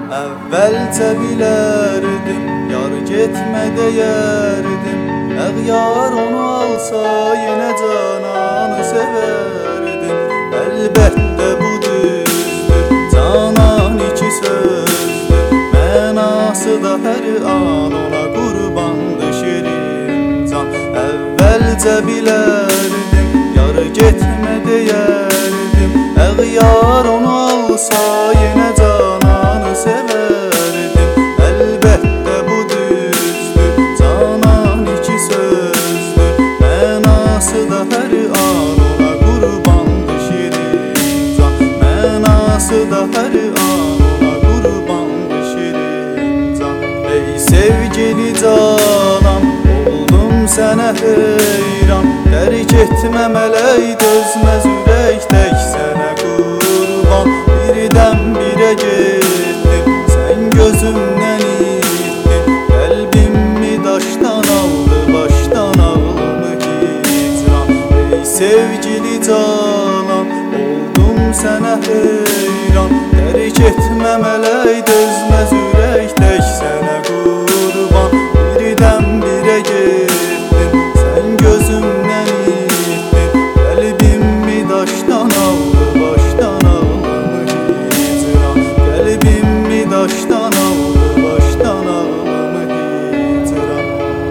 Əvvəlcə bilərdim, yar getmə deyərdim. Əğyar onu alsa yenə cananı sevərdim. Əlbəttə bu düzdür, canan iki sözdür. Mənası da hər an ona qurbandı şirin can. Əvvəlcə bilərdim, yar getmə deyərdim. Əğyar onu alsa yenə cananı sevərdim. Əlbəttə bu düzdür, canan iki sözdür. Mənası da hər an ona qurbandı şirin can. Mənası da hər an ona qurbandı şirin can. Ey sevgili canam, oldum sənə heyran. Tərk etməm ələk dözməz ürək tək sənə qurban. Birdən birə getdin, sən gözümdən itdin. Qəlbimi daşdan aldı, başdan ağlımı hicran. Ey sevgili canam, oldum sənə heyran. Tərk etməm ələk dözməz ürək tək sənə qurban. Birdən birə getdin, sən gözümdən itdin. Qəlbimi daşdan aldı, başdan ağlımı hicran. Qəlbimi daşdan aldı, başdan ağlımı hicran.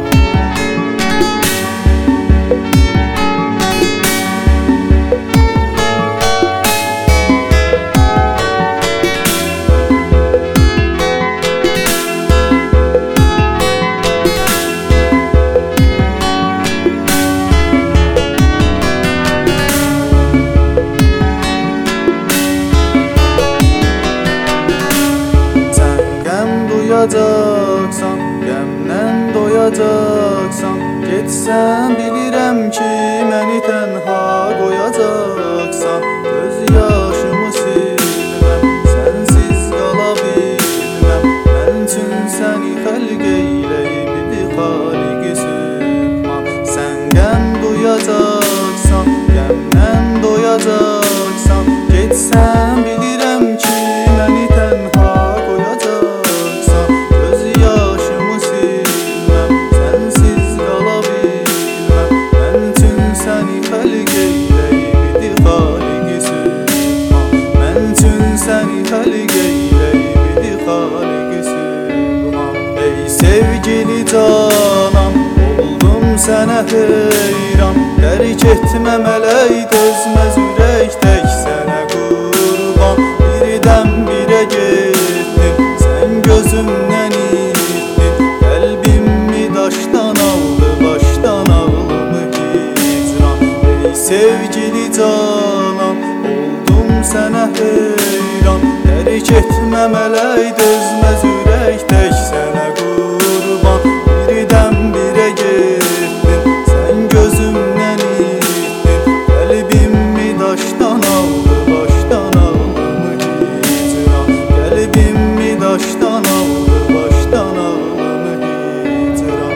Doyacaqsan, qəmdən doyacaqsan. Getsən bilirəm ki, məni tənha qoyacaqsan. Göz yaşımı silməm, sənsiz qala bilməm. Mən üçün səni xəlq eyləyibdi xaliqi sübhan. Sən qəm duyacaqsan, qəmdən doyacaqsan. Getsən bilirəm ki, məni tənha qoyacaqsan. Göz yaşımı silməm, sənsiz qala bilməm. Mən üçün səni xəlq eyləyibdi xaliqi sübhan. Mən üçün səni xəlq eyləyibdi xaliqi sübhan. Ey sevgili canam, oldum sənə heyran. Tərk etməm ələk dözməz ürək tək sənə qurban. Birdən birə getdin, sən gözümdən itdin. Qəlbimi daşdan aldı, başdan ağlımı hicran. Ey sevgili canam, oldum sənə heyran. Tərk etməm ələk dözməz ürək tək sənə qurban. Birdən birə getdin, sən gözümdən itdin. Qəlbimi daşdan aldı, başdan ağlımı hicran. Qəlbimi daşdan aldı, başdan ağlımı hicran.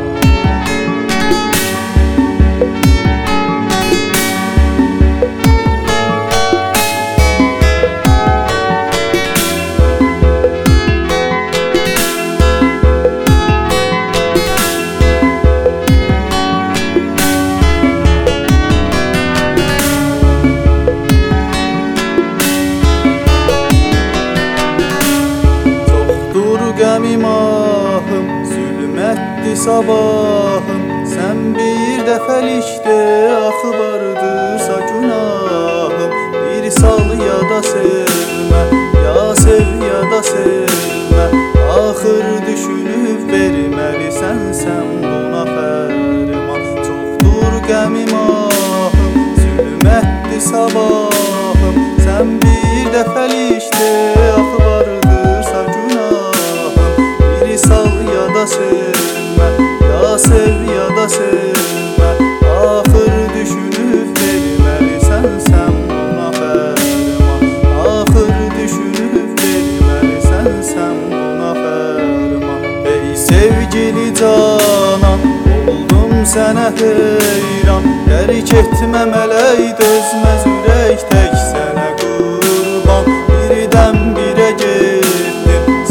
Qəmim ahım, zülmətdi sabahım. Sən bir dəfəlikdə axı vardırsa günahım. Bir sal ya da sevmə, ya sev ya da sevmə. Axır düşünüb verməlisən sən buna fərman. Çoxdur qəmim ahım, zülmətdi sabahım. Sən bir dəfəlikdə axı vardırsa günahım. Sal ya da sevmə, ya sev ya da sevmə. Axır düşünüb verməlisən sən buna fərman. Axır düşünüb verməlisən sən buna fərman. Ey sevgili canam, oldum sənə heyran. Tərk etməm ələk dözməz ürək tək sənə qurban. Birdən birə getdim,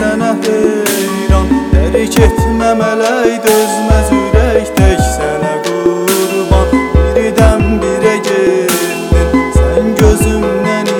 sənə heyran. Dərik etməmələk dözməz ürək tək sənə qurban. Birdən birə getdin sən gözümdən